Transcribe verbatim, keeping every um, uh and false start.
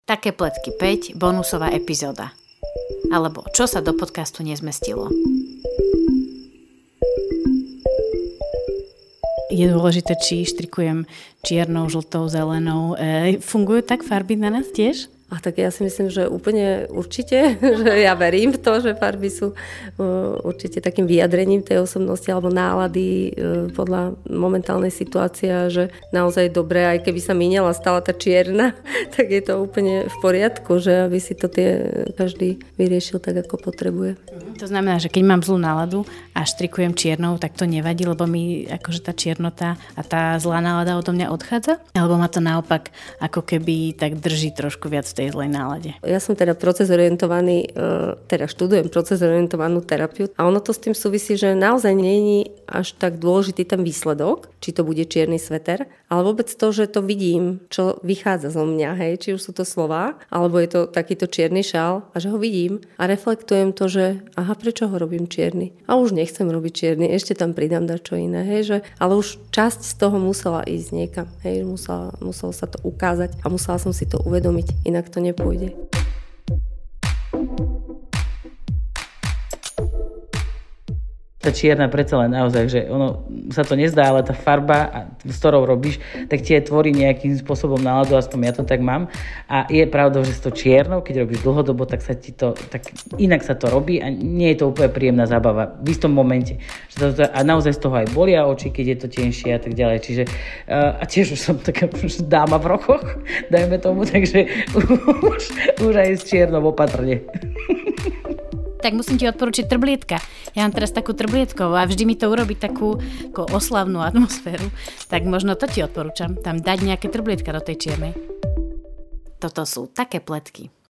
Také pletky päť, bonusová epizóda. Alebo čo sa do podcastu nezmestilo. Je dôležité, či štrikujem čiernou, žltou, zelenou. E, fungujú tak farby na nás tiež? A tak ja si myslím, že úplne určite, že ja verím v to, že farby sú určite takým vyjadrením tej osobnosti alebo nálady podľa momentálnej situácie, že naozaj dobre, aj keby sa mínila, stala tá čierna, tak je to úplne v poriadku, že aby si to tie každý vyriešil tak, ako potrebuje. To znamená, že keď mám zlú náladu a štrikujem čiernou, tak to nevadí, lebo mi akože tá čiernota a tá zlá nálada odo mňa odchádza? Alebo ma to naopak ako keby tak drží trošku viac v tej zlej nálade? Ja som teda procesorientovaný, teda študujem procesorientovanú terapiu a ono to s tým súvisí, že naozaj nie je až tak dôležitý ten výsledok, či to bude čierny sveter, ale vôbec to, že to vidím, čo vychádza zo mňa, hej, či už sú to slová, alebo je to takýto čierny šál a že ho vidím a reflektujem to, že aha, prečo ho robím čierny? A už nechcem robiť čierny, ešte tam pridám dačo iné, hej, že, ale už časť z toho musela ísť niekam, hej, musela, muselo sa to ukázať a musela som si to uvedomiť, inak to nepôjde. Tá čierna predsa len naozaj, že ono sa to nezdá, ale tá farba, s ktorou robíš, tak ti aj tvorí nejakým spôsobom náladu, aspoň ja to tak mám. A je pravda, že s to čiernou, keď robíš dlhodobo, tak sa ti to, tak inak sa to robí a nie je to úplne príjemná zábava v istom momente. A naozaj z toho aj bolia oči, keď je to tenšie a tak ďalej. Čiže, a tiež už som taká dáma v rokoch, dajme tomu, takže už, už aj s čiernou opatrne. Tak musím ti odporučiť trblietka. Ja mám teraz takú trblietkovú a vždy mi to urobí takú ako oslavnú atmosféru. Tak možno to ti odporúčam. Tam dať nejaké trblietka do tej čiernej. Toto sú také pletky.